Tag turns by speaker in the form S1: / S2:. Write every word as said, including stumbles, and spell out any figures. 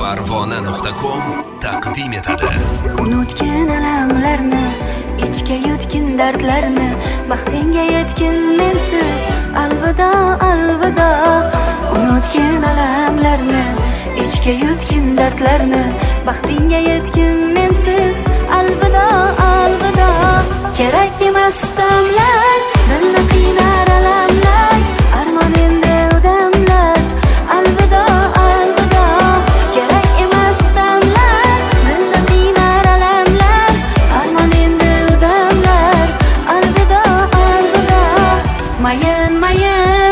S1: parvona nuqta com taqdim etadi.
S2: Unutgin alamlarni, ichga yutgin dardlarni, baxtingga yetgin mensiz. Alvido, alvido. Unutgin alamlarni, ichga yutgin dardlarni, baxtingga yetgin mensiz. Alvido, alvido. Kerak emas damlar, dilni qiynar alamlar, armon endi udamlar. Alvido, alvido. Kerak emas damlar, dilni qiynar alamlar, armon endi udamlar. Alvido, alvido. Mayin, mayin